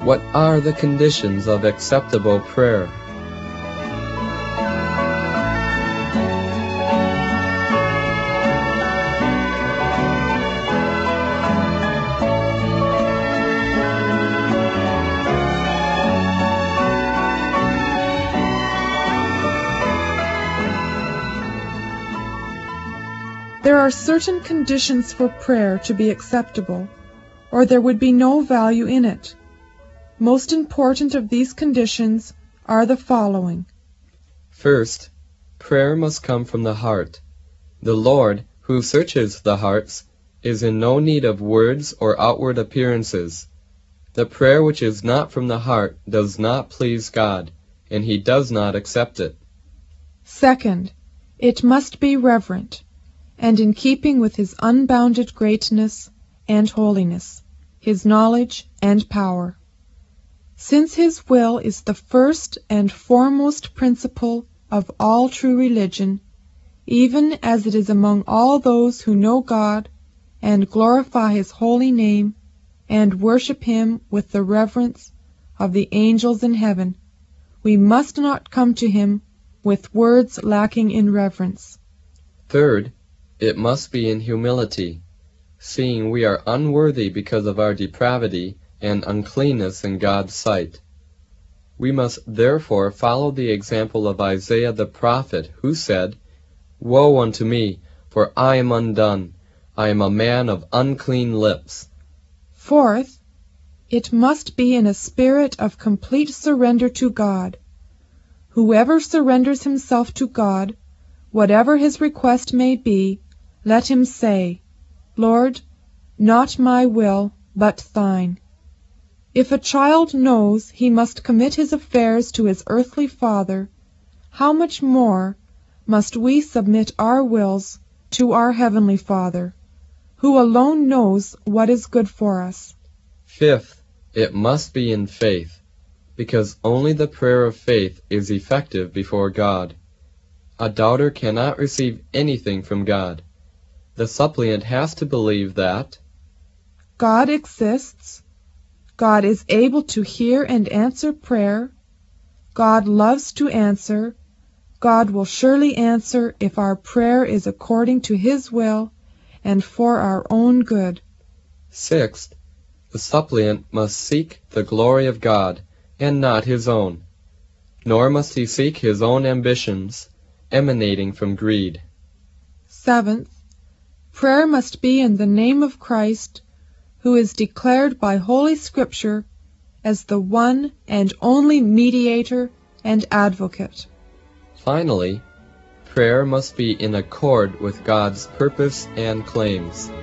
What are the conditions of acceptable prayer? There are certain conditions for prayer to be acceptable, or there would be no value in it. Most important of these conditions are the following. First, prayer must come from the heart. The Lord, who searches the hearts, is in no need of words or outward appearances. The prayer which is not from the heart does not please God, and He does not accept it. Second, it must be reverent, and in keeping with His unbounded greatness and holiness, His knowledge and power. Since His will is the first and foremost principle of all true religion, even as it is among all those who know God and glorify His holy name and worship Him with the reverence of the angels in heaven, we must not come to Him with words lacking in reverence. Third, it must be in humility, seeing we are unworthy because of our depravity and uncleanness in God's sight. We must therefore follow the example of Isaiah the prophet, who said, "Woe unto me, for I am undone. I am a man of unclean lips." Fourth, it must be in a spirit of complete surrender to God. Whoever surrenders himself to God, whatever his request may be, let him say, "Lord, not my will, but thine." If a child knows he must commit his affairs to his earthly father, how much more must we submit our wills to our heavenly Father, who alone knows what is good for us. Fifth, it must be in faith, because only the prayer of faith is effective before God. A doubter cannot receive anything from God. The suppliant has to believe that God exists, God is able to hear and answer prayer, God loves to answer, God will surely answer if our prayer is according to His will and for our own good. Sixth, the suppliant must seek the glory of God and not his own, nor must he seek his own ambitions emanating from greed. Seventh, prayer must be in the name of Christ, who is declared by Holy Scripture as the one and only mediator and advocate. Finally, prayer must be in accord with God's purpose and claims.